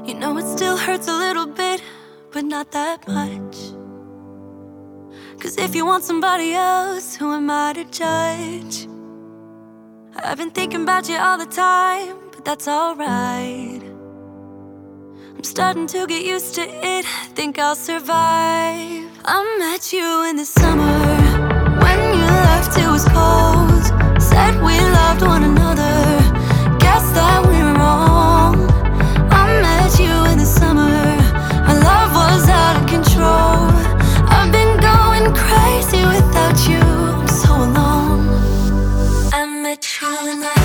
You know it still hurts a little bit, but not that much. 'Cause if you want somebody else, who am I to judge? I've been thinking about you all the time, but that's alright. I'm starting to get used to it, think I'll survive. I met you in the summer, when you left it was cold. Said we loved one another, guess that we were wrong. I met you in the summer, our love was out of control. I've been going crazy without you, I'm so alone. I met you in the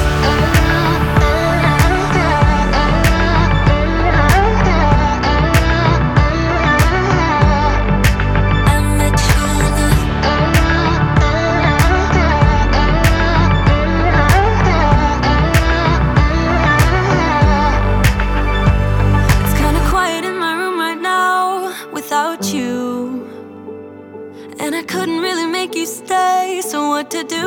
to do.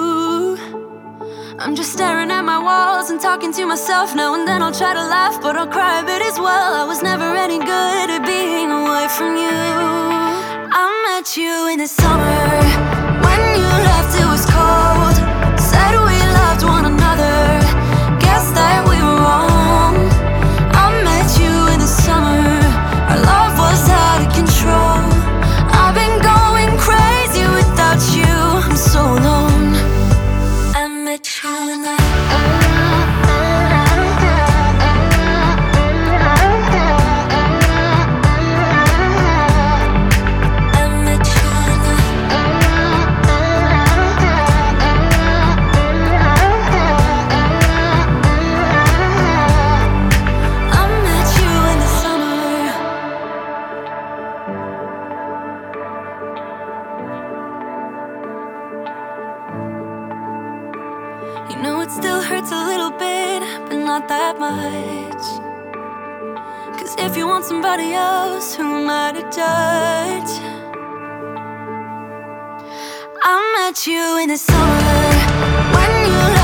I'm just staring at my walls and talking to myself. Now and then I'll try to laugh, but I'll cry a bit as well. I was never any good at being away from you. I met you in the summer, when you left it was cold. Said we loved one another, guess that we were wrong. I met you in the summer, our love was out of control. I've been going crazy without you, I'm so alone. I met you in the that much. 'Cause if you want somebody else, who am I to judge? I met you in the summer, when you